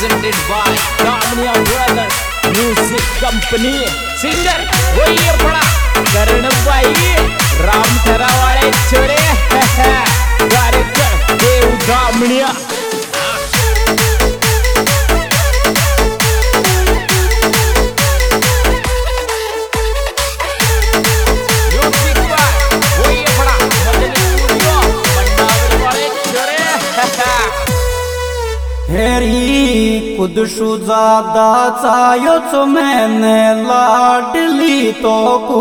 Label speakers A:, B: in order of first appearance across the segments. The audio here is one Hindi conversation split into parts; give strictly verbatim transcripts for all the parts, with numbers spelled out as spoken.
A: presented by Damnia Brothers Music Company. Singer वही अपना करण भाई राम थरा वाले छोरे कार्यक्रम देव दामनिया
B: हेरी कुदशु ज्यादा चायोच मैंने लाडली तो को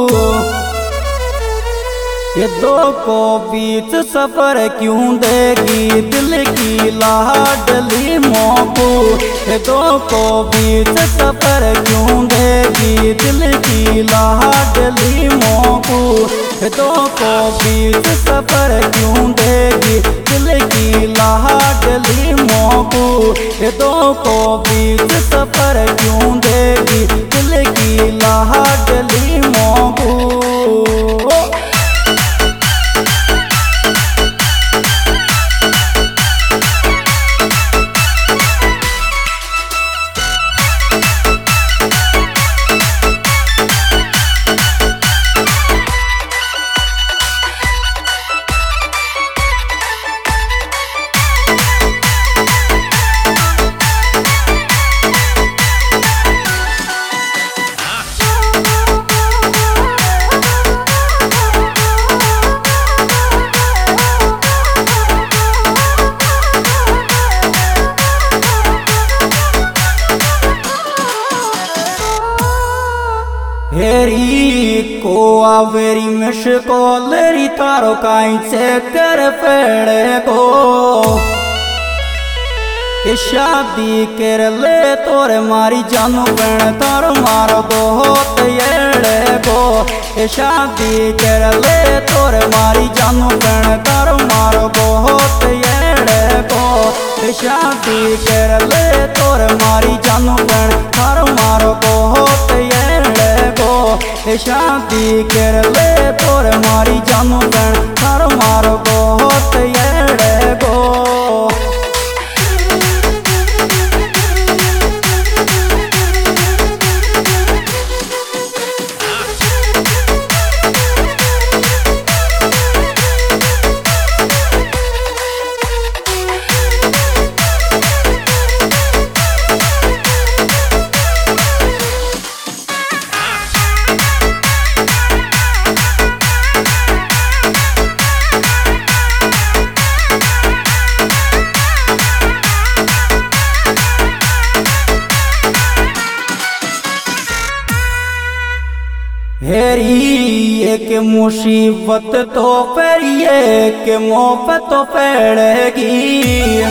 B: ये दो को बीच सफर क्यों देगी दिल की लाडली मोको ये दो को बीच सफर क्यों देगी दिल की लाडली मोको ये दो को बीच सफर क्यों देगी दिल की लाडली मोको ये दो को बीच सफर क्यों देगी दिल की लाडली मोको। हेरी को आवेरी मिश को लेरी तारो काई से कर फेड़े को ये शादी कर ले तोरे मारी जानू बहन तारो मारो बहुत येड़े को ये शादी कर ले तोरे मारी जानू बहन तारो मारो बहुत येड़े को ये शादी कर ले तोरे मारी जानू बहन तारो मारो बहुत येड़े को ये शादी कर ले तोरे मारी जानू बहन तारो मारो बहुत येड़े को। हेरी एक मुसीबत तो फेरी एक मोहब्बत तो फेड़ेगी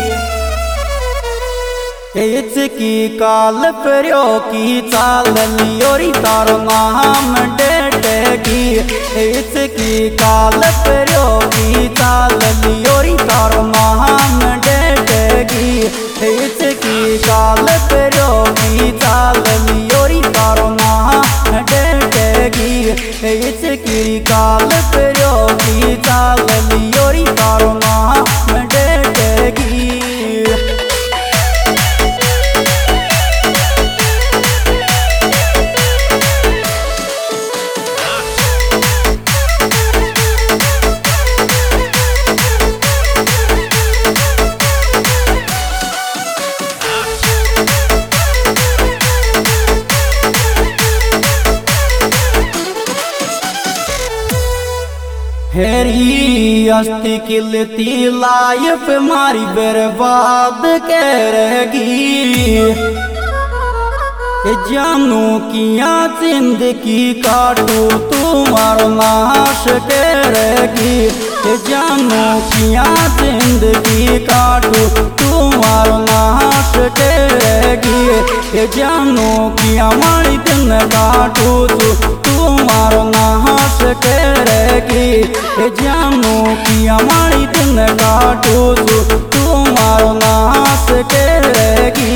B: इसकी काल फेरियो की चाल लियोरी तारो नाम डेटेगी इसकी काल फेरियो की चाल लियोरी तारो नाम डेटेगी इसकी काल फेरियो की चाल लियोरी तारो नाम डेटेगी इसकी काल फेरियो की चाल लियोरी तारो नाम डेटेगी। हेरी अस्ति किलती लाइफ मारी बर्बाद करेगी जानू किया जिंदगी काटू तुम्हारो नाश करेगी जानू किया जिंदगी काटू तुम्हारो नाश करेगी जानू किया मारी दिन काटू तू तुम्हारो नाश करेगी जानू किया मारी दिन काटू तू तुम्हारो नाश करेगी।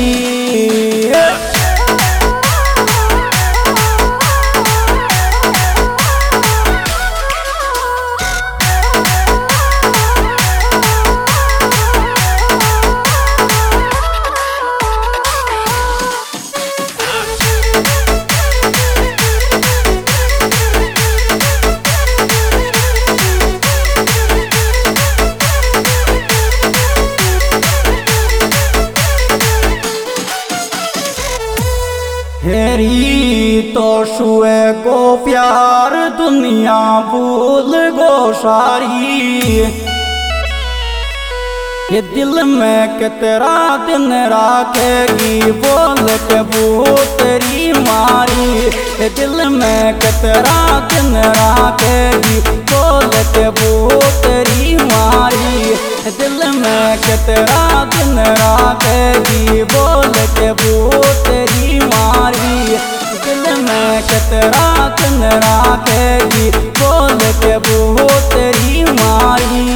B: हेरी तो शुए को प्यार दुनिया भूल गो सारी। ये दिल में कितरा दिन राखेगी बोल के वो तेरी मारी। ये दिल में कितरा दिन राखेगी बोल के वो तेरी मारी। दिल में कितरा दिन राखेगी बोल के वो तेरी मारी। दिल में कितरा दिन राखेगी बोल के वो तेरी मारी।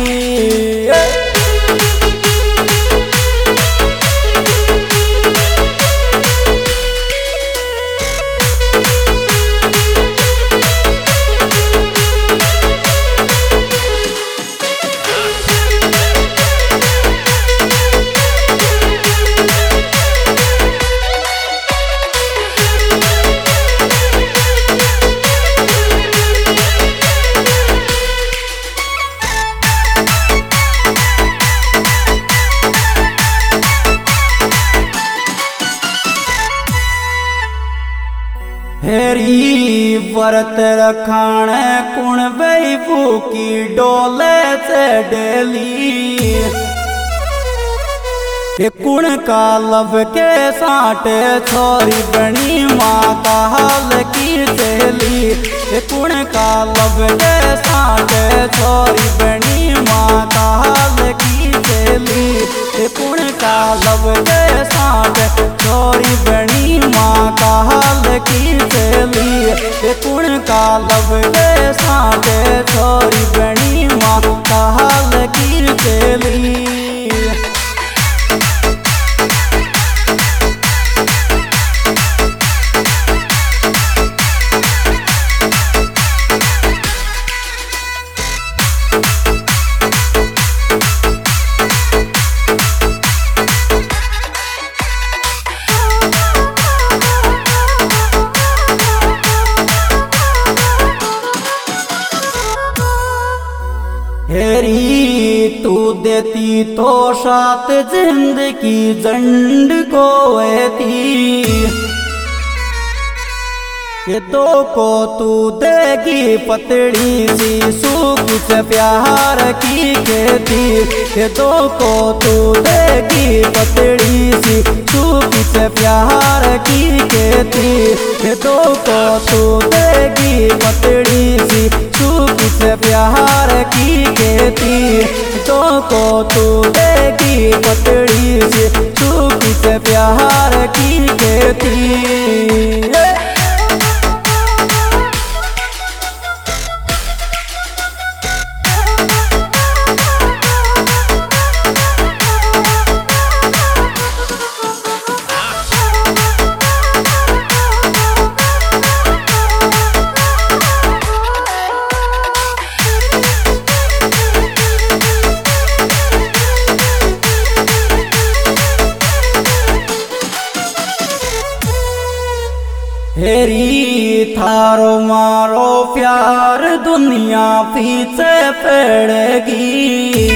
B: हेरी व्रत रखाने कुण बैबू की डोले से डेली। ये कुण का लब के साटे छोरी बनी माँ का हाल की सहेली। ये कुण का लब के साटे छोरी बनी माँ का हाल की सहेली। ये कुण का लब के साटे छोरी बनी माँ का हाल की सहेली। ये कुण का लब के साटे छोरी बनी माँ का हाल की सहेली। हेरी तू देती तो सात जिंदगी जंड को थी। ये दो को तू देगी पतड़ी सी सूख से प्यार की खेती। ये दो को तू देगी पतड़ी सी सूख से प्यार की खेती। ये दो को तू देगी पतड़ी सी सूख से प्यार की खेती। दो को तू देगी पतड़ी सी सूख से प्यार की खेती। हेरी थारो मारो प्यार दुनिया पीछे पड़ेगी।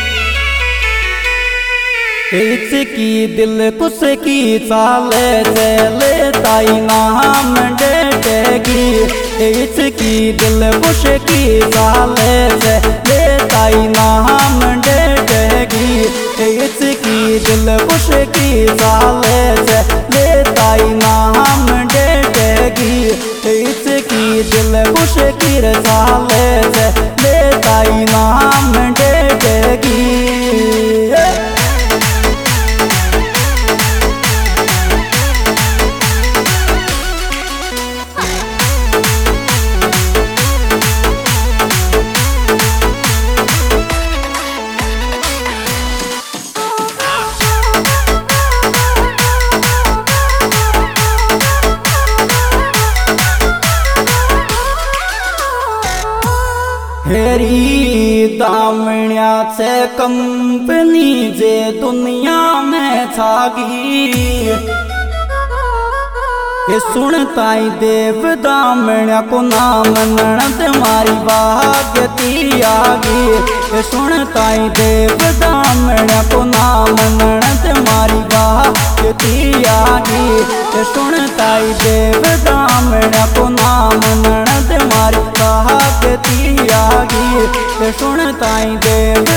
B: इसकी दिल कुछ की चाले चले ताई नाम डेटेगी। इसकी दिल कुछ की चाले चले ताई नाम डेटेगी। इसकी दिल कुछ की चाले चले ताई नाम डेटेगी। इसकी दिल कुछ की चाले चले ताई नाम डेटेगी। हेरी दामण्या से कंपनी जे दुनिया में छागी। ये सुनताई देव दामण्या को नाम ननद मारी भाग्यती आगी। ये सुनताई देव दामण्या को नाम ननद मारी भाग्यती आगी। ये सुनताई देव सुनताई दे